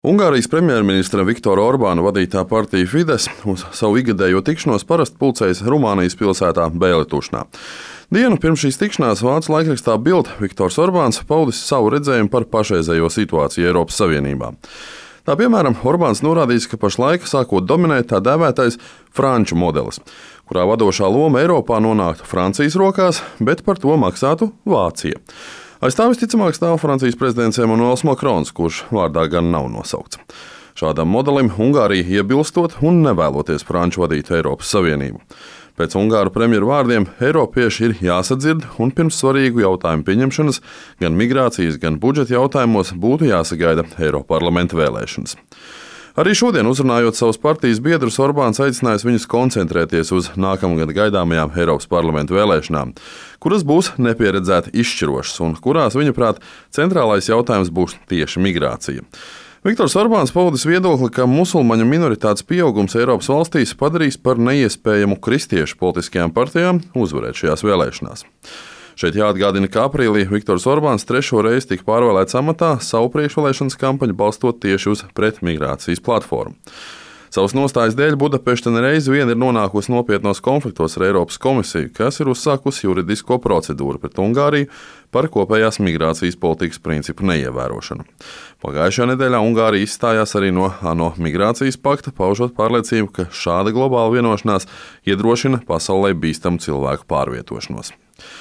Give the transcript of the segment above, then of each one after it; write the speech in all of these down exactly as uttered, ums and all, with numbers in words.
Ungārijas premjerministra Viktora Orbāna vadītā partija Fidesz uz savu ikgadējo tikšanos parasti pulcējas Rumānijas pilsētā Bēlitušnā. Dienu pirms šīs tikšanās vācu laikrakstā Bild Viktors Orbāns paudis savu redzējumu par pašreizējo situāciju Eiropas Savienībā. Tā piemēram, Orbāns norādījis, ka pašlaik sākot dominēt tā dēvētais franču modelis, kurā vadošā loma Eiropā nonāktu Francijas rokās, bet par to maksātu Vācija. Aiz tā visticamāk stāv Francijas prezidents Emmanuels Makrons, kurš vārdā gan nav nosaukts. Šādam modelim Ungārija iebilstot un nevēloties franču vadītu Eiropas Savienību. Pēc Ungāru premjeru vārdiem eiropieši ir jāsadzird un pirms svarīgu jautājumu pieņemšanas gan migrācijas, gan budžeta jautājumos būtu jāsagaida Eiroparlamenta vēlēšanas. Arī šodien, uzrunājot savus partijas biedrus, Orbāns aicinājis viņus koncentrēties uz nākamgad gaidāmajām Eiropas parlamenta vēlēšanām, kuras būs nepieredzēti izšķirošas un kurās, viņuprāt, centrālais jautājums būs tieši migrācija. Viktors Orbāns paudis viedokli, ka musulmaņu minoritātes pieaugums Eiropas valstīs padarīs par neiespējamu kristiešu politiskajām partijām uzvarēt šajās vēlēšanās. Šeit jāatgādina, ka aprīlī Viktors Orbāns trešo reizi tika pārvēlēts amatā savu priekšvēlēšanas kampaņu balstot tieši uz pretmigrācijas platformu. Savas nostājas dēļ Budapešta nereizi vien ir nonākusi nopietnos konfliktos ar Eiropas komisiju, kas ir uzsākusi juridisko procedūru pret Ungāriju par kopējās migrācijas politikas principu neievērošanu. Pagājušajā nedēļā Ungārija izstājās arī no ANO migrācijas pakta, paužot pārliecību, ka šāda globāla vienošanās iedrošina pasaulē bīstamu cilvēku pārvietošanos.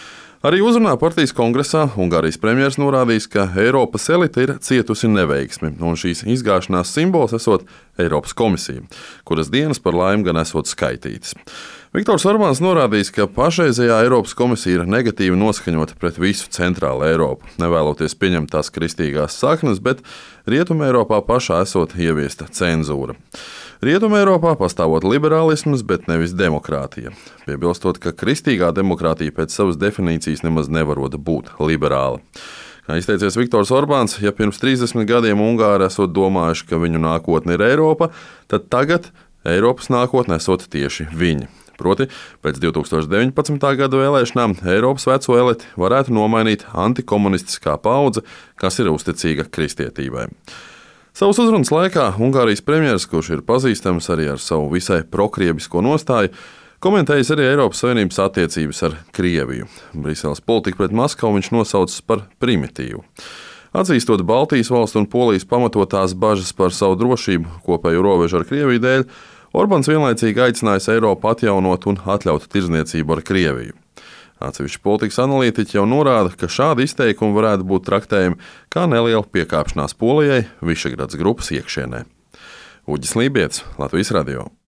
Arī uzrunā partijas kongresā Ungārijas premjers norādījis, ka Eiropas elite ir cietusi neveiksmi, un šīs izgāšanās simbols esot Eiropas komisija, kuras dienas par laimi gan esot skaitītas. Viktors Orbāns norādījis, ka pašreizējā Eiropas komisija ir negatīvi noskaņota pret visu centrālu Eiropu, nevēloties pieņemt tās kristīgās saknes, bet Rietumē Eiropā pašā esot ieviesta cenzūra. Rietumē Eiropā pastāvot liberālisms, bet nevis demokrātija, piebilstot, ka kristīgā demokrātija pēc savas definīcijas nemaz nevarot būt liberāla. Kā izteicies Viktors Orbāns, ja pirms trīsdesmit gadiem Ungāri esot domājuši, ka viņu nākotne ir Eiropa, tad tagad Eiropas nākotne esot tieši viņi. Proti, pēc divi tūkstoši deviņpadsmitā gada vēlēšanām Eiropas veco eliti varētu nomainīt antikomunistiskā paudze, kas ir uzticīga kristietībai. Savas uzrunas laikā Ungārijas premjeras, kurš ir pazīstams arī ar savu visai prokriebisko nostāju, komentējis arī Eiropas Savienības attiecības ar Krieviju. Briseles politiku pret Maskavu viņš nosaucis par primitīvu. Atzīstot Baltijas valstu un Polijas pamatotās bažas par savu drošību kopēju robežu ar Krieviju dēļ, Orbāns vienlaicīgi aicinājis Eiropu atjaunot un atļaut tirdzniecību ar Krieviju. Atsevišķi politikas analītiķi jau norāda, ka šādi izteikumi varētu būt traktējami kā neliela piekāpšanās Polijai Višegrads grupas iekšienē. Uģis Lībietis, Latvijas radio.